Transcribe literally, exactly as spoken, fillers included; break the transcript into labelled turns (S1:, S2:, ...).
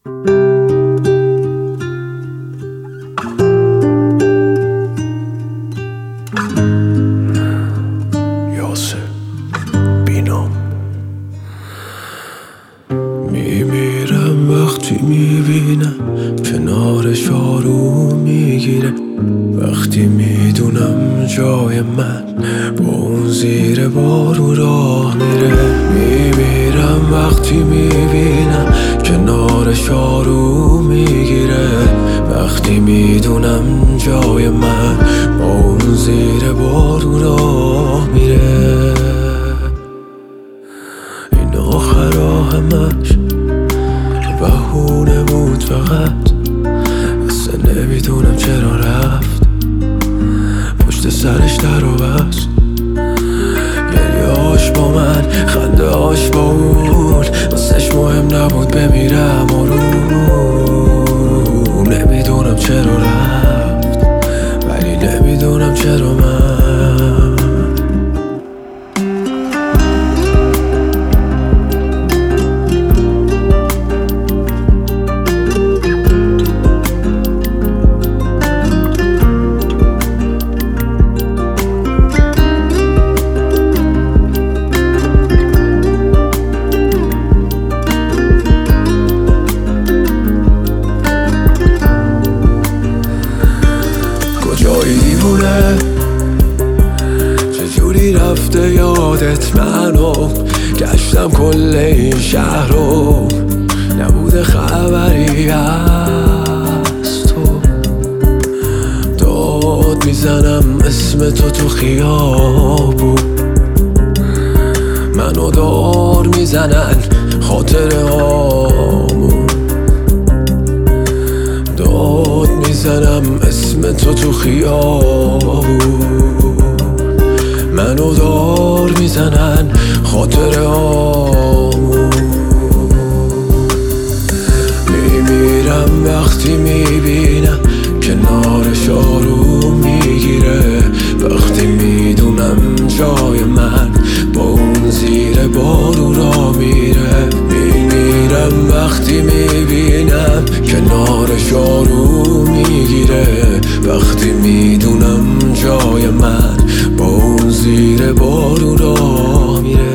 S1: یاسر بینام میمیرم وقتی میبینم کنارش آروم میگیره، وقتی میدونم جای من با اون زیر بارون راه میره. میمیرم وقتی میبینم کنارش آروم میگیره، وقتی میدونم جای من با اون زیر بارون راه میره. این آخر همش بهونه بود فقط، اصلا نمیدونم چرا رفت، پشت سرش در و بست. گریه هاش با من، خنده هاش با اون، واسش مهم نبود بمیرم آروم. نمیدونم چرا رفت، ولی نمیدونم چرا من. کجایی بونه چجوری رفته یادت منو، گشتم کل این شهر رو نبوده خبری از تو. داد میزنم اسم تو تو خیابون، منو دار میزنن خاطره هامون. داد میزنم اسم تو تو خیابون، منو دار میزنن خاطره هامون. میمیرم وقتی میبینم کنارش آروم میگیره، وقتی میدونم جای من با اون زیر بارون را میره. میمیرم وقتی میبینم کنارش آروم میگیره، وقتی میدونم جای من با اون زیر بارون را میره.